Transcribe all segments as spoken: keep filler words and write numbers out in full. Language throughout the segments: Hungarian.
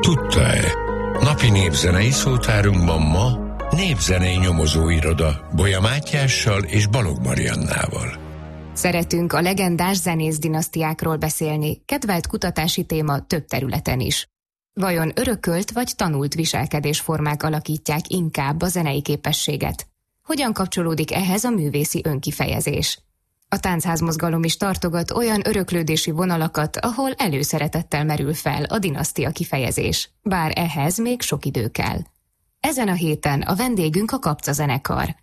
Tudta-e? Napi népzenei szótárunkban ma népzenei nyomozóiroda Bolya Mátyással és Balogh Mariannával. Szeretünk a legendás zenész dinasztiákról beszélni, kedvelt kutatási téma több területen is. Vajon örökölt vagy tanult viselkedésformák alakítják inkább a zenei képességet? Hogyan kapcsolódik ehhez a művészi önkifejezés? A táncházmozgalom is tartogat olyan öröklődési vonalakat, ahol előszeretettel merül fel a dinasztia kifejezés, bár ehhez még sok idő kell. Ezen a héten a vendégünk a Kapca zenekar.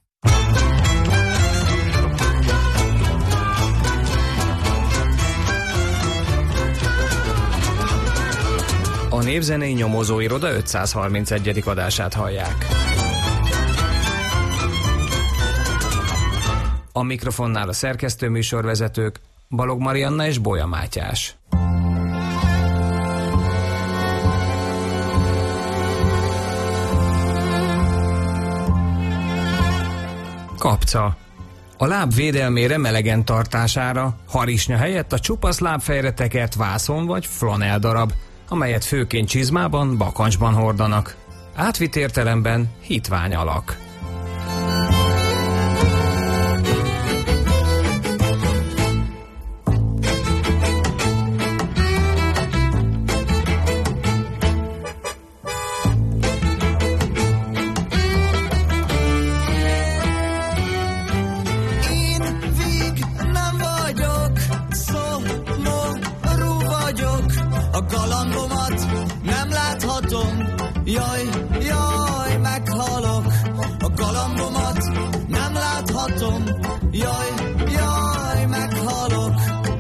A Népzenei Nyomozóiroda ötszázharmincegyedik adását hallják. A mikrofonnál a szerkesztőműsorvezetők Balogh Marianna és Bolya Mátyás. Kapca. A láb védelmére, melegen tartására, harisnya helyett a csupasz lábfejre tekert vászon vagy flanell darab, amelyet főként csizmában, bakancsban hordanak. Átvitt értelemben hitvány alak. Jaj, jaj, meghalok, a galambomat nem láthatom, jaj, jaj, meghalok.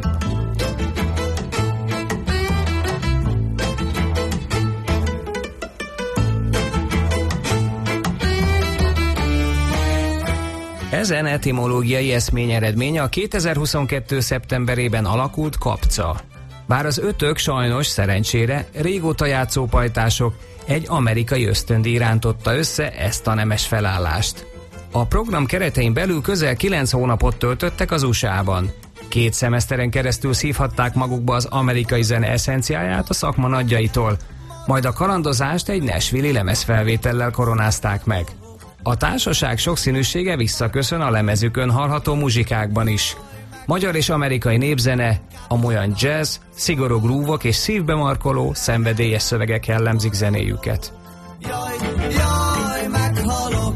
Ezen etimológiai eszmény eredménye a kétezer-huszonkettő. szeptemberében alakult Kapca. Bár az ötök sajnos, szerencsére, régóta játszópajtások, egy amerikai ösztöndíj rántotta össze ezt a nemes felállást. A program keretein belül közel kilenc hónapot töltöttek az u es á-ban. Két szemeszteren keresztül szívhatták magukba az amerikai zene eszenciáját a szakma nagyjaitól, majd a kalandozást egy nashville-i lemezfelvétellel koronázták meg. A társaság sokszínűsége visszaköszön a lemezükön hallható muzsikákban is. Magyar és amerikai népzene, amolyan jazz, szigorú grúvok és szívbemarkoló, szenvedélyes szövegek jellemzik zenéjüket. Jaj, jaj, meghalok.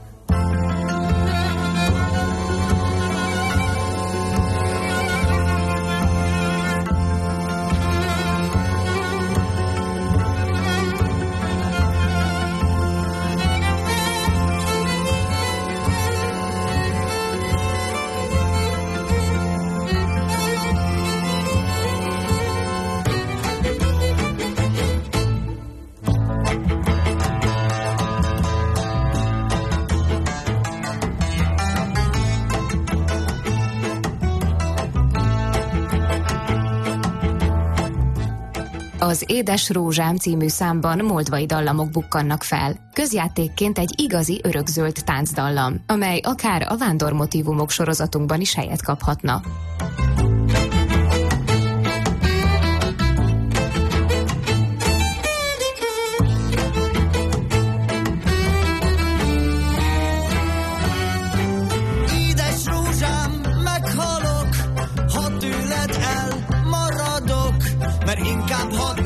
Az Édes Rózsám című számban moldvai dallamok bukkannak fel, közjátékként egy igazi örökzöld táncdallam, amely akár a vándormotívumok sorozatunkban is helyet kaphatna. Édes rózsám, meghalok, ha tőled elmaradok, mert inkább hat